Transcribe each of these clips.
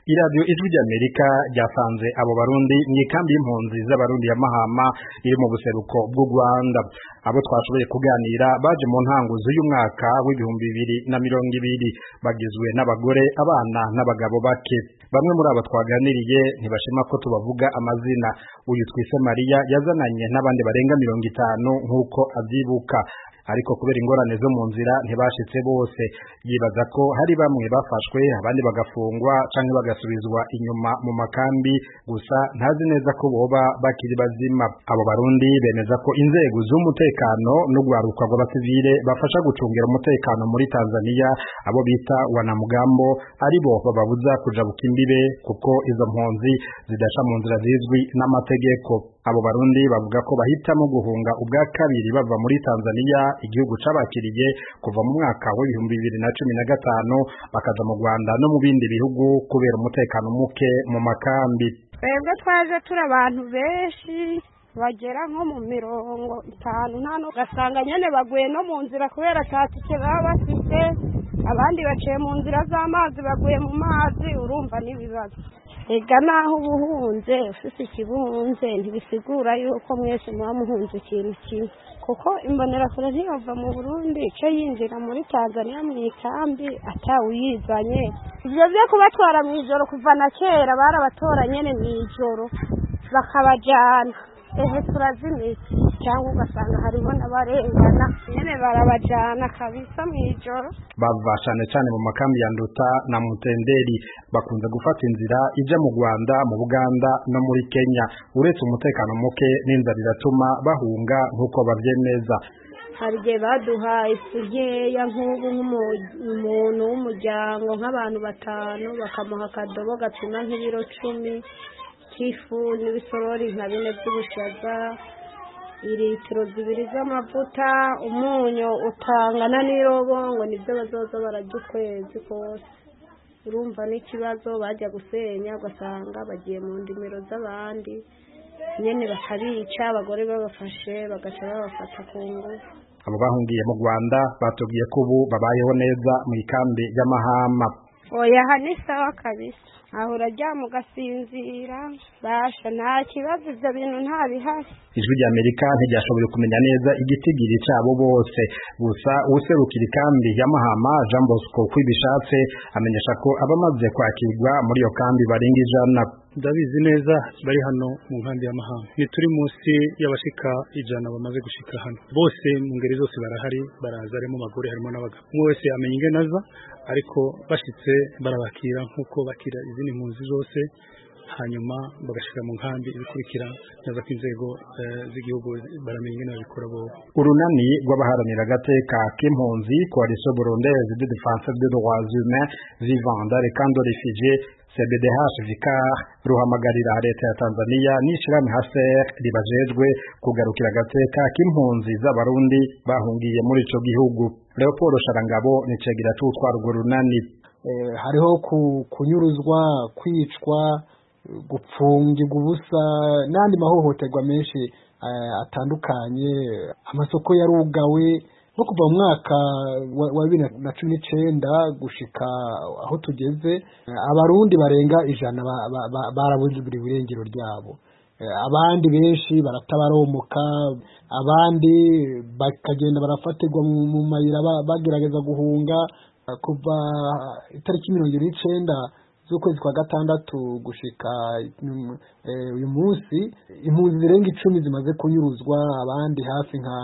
Iradiyo Ijwi ry'Amerika ryasanze abo barundi mw'ikambi y'impunzi z'abarundi ya Mahama iri mu buseruko bw'u Rwanda. Abo twashoboye kuganira baje mu ntango z'uyu mwaka w'ibihumbi 2020 bagizwe n'abagore, abana n'abagabo bake. Bamwe muri abo twaganiriye ntibashima ko tubavuga amazina. Uyu twise Maria yazananye n'abandi barenga 50 nk'uko avyibuka, ariko kubera ingorane zo mu nzira ntibashitse bose. Yibaza ko hari bamwe bafashwe abandi bagafungwa canke bagasubizwa inyuma mu makambi, gusa ntazi neza ko boba bakiri bazima. Abo barundi bemeza ko inzego z'umutekano n'ugwaruka rw'abasivile bafasha gucungira umutekano muri Tanzania, abo bita wanamugambo, aribo bababuza kujabuka imbibe kuko izo mpunzi zidasha mu nzira zizwi n'amategeko. Abo barundi bavuga ko bahitamo guhunga ubwa kabiri bava muri Tanzania, igihugu cabakiriye kuva mu mwaka wa 2015, bakaza mu Rwanda no mu bindi bihugu kubera umutekano muke mu makambi. Twebwe twaje turi abantu benshi bagera nko mu 50, nano gasanga nyene baguye no mu nzira kubera tatike baba bafite, abandi baciye mu nzira z'amazi baguye mu mazi, urumva n'ibibazo. Ega naho ubuhunze ufise ikibunze ntibisigura yuko mwese muba muhunze ikintu kimwe, kuko imbonerakure ntiyova mu Burundi ico yinjira muri Tanzania mw'ikambi atawuyizanye. Ivyo vyo kubatwara mw'ijoro kuva na kera barabatora nyene mw'ijoro bakabajana, ehe turazimisi, cyangwa ugasanga hariho n'abarengana nyene barabajana kabisa mw'ijoro. Bava cane mu makambi ya Nduta na Mutenderi, bakunze gufata inzira ija mu Rwanda, mu Buganda no muri Kenya. Uretse umutekano muke n'inzara iratuma bahunga nk'uko bavyemeza. Hari igihe baduha ifu nkeya nk'ubu nk'umuntu w'umuryango nk'abantu 5 bakamuha akadobo gapima nk'ibiro 10 k'ifu n'ibisorori nka 4 by'ubushaza, litiro 2 z'amavuta, umunyu utangana n'irobo, ngo nibyo bazoza barajya ukwezi kose. Urumva n'ikibazo, bajya gusenya ugasanga bagiye mu ndimiro z'abandi nyene bakabica, abagore babafashe bagaca babafata ku ngufu. Abo bahungiye mu Rwanda batubwiye ko ubu babayeho neza mu ikambi ya Mahama. Oya, hani sawa kabisa, aho uraryama ugasinzira, basha nta kibazo, ivyo bintu nta bihari. Ijwi ry'Amerika ntiryashoboye kumenya neza igitigiri cabo bose, gusa userukira ikambi ya Mahama Jean Bosco kwibishatse amenyesha ko abamaze kwakirwa muri iyo kambi barenga 100. Ndabizi neza bari hano mu nkambi ya Mahama, ni turi munsi y'abashika 100 bamaze gushika hano. Bose mu ngeri zose barahari, baraza, harimo abagore harimo n'abagabo. Umwe wese amenye ingenaza, ariko bashitse barabakira nk'uko bakira izindi mpunzi zose, hanyuma bagashika mu nkambi ibikurikira neza ko inzego z'igihugu baramenye ingene babikora bo. Urunani rw'abaharanira agateka k'impunzi, Coalition Burundaise de Défense des Droits Humains vivant dans les camps de réfugiés, CBDH-Vicar, ruhamagarira leta ya Tanzania n'ishirahamwe HCR ribajejwe kugarukira agateka k'impunzi z'abarundi bahungiye muri ico gihugu. Leopold Sharangabo ni cegira c'utwara urwo runani. Hariho kunyuruzwa, kwicwa, gupfungirwa ubusa n'andi mahohoterwa menshi atandukanye. Amasoko yarugawe no kuva mu mwaka wa 2019 gushika aho tugeze, abarundi barenga 100 barabujijwe irengero ryabo. Abandi benshi baratabaromoka, abandi bakagenda barafatirwa mu mayira bagerageza guhunga. Kuva itariki 29 z'ukwezi kwa gatandatu gushika uyu munsi, impunzi zirenga 10 zimaze kunyuruzwa, abandi hafi nka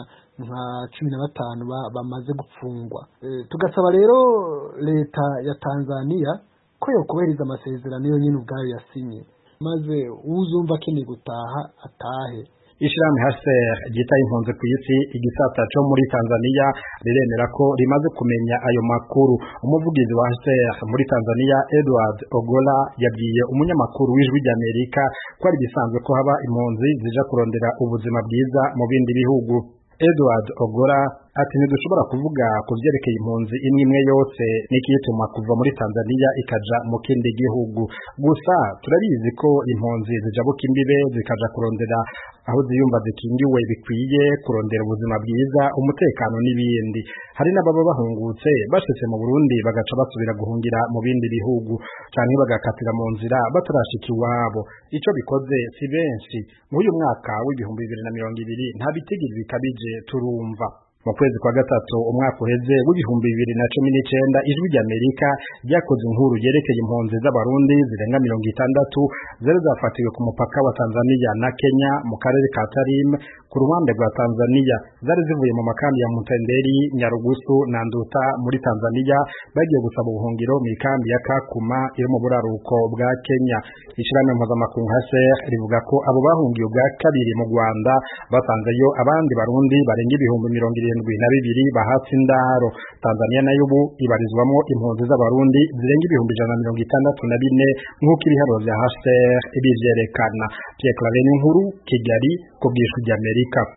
15 bamaze gupfungwa. Tugasaba rero leta ya Tanzania ko yokubahiriza amasezerano yo nyine ubwayo yasinye, maze uzumva akeneye gutaha atahe. Ishirahamwe HCR ryita impunzi ku isi igisata cyo muri Tanzania riremera ko rimaze kumenya ayo makuru. Umuvugizi wa HCR muri Tanzania Edward Ogola yabwiye umunyamakuru w'Ijwi ry'Amerika ko ari bisanzwe ko haba impunzi zija kurondera ubuzima bwiza mu bindi bihugu. Edward Ogola ati ntidushobora kuvuga ku vyerekeye impunzi imwe yose n'ikiyituma kuva muri Tanzania ikaja mu kindi gihugu, gusa turabizi ko impunzi zijabuka imbibe zikaja kurondera aho ziyumva zikingiwe bikwiye, kurondera ubuzima bwiza, umutekano n'ibindi. Hari n'ababa bahungutse bashitse mu Burundi bagaca basubira guhungira mu bindi bihugu canke bagakatira mu nzira batarashika iwabo. Ico bikoze si benshi. Nk'uyu mwaka w'ibihumbi 2020 nta bitigiri bikabije turumva. Mu kwezi kwa gatatu umwaka uheze w'ibihumbi 2019 ijwi ry'Amerika ryakoze inkuru yerekeye impunzi z'abarundi zirenga 60 zari zafatiwe ku mupaka wa Tanzania na Kenya mu karere ka Tarim ku ruhande rwa Tanzania. Zari zivuye mu makambi ya Mutenderi, Nyarugusu na Nduta muri Tanzania bagiye gusaba ubuhungiro mu ikambi ya Kakuma iri mu buraruko bwa Kenya. Ishirahamwe mpuzamakungu HCR rivuga ko abo bahungiye bwa kabiri mu Rwanda basanzeyo abandi barundi barenga ibihumbi 72 bahatse indaro. Tanzania nayo ubu ibarizwamo impunzi z'abarundi zirenga ibihumbi 164 nk'uko ibiharuro vya HCR ibivyerekana. Pierre Claver Nkuru, Kigali, ku bw'ijwi ry'Amerika.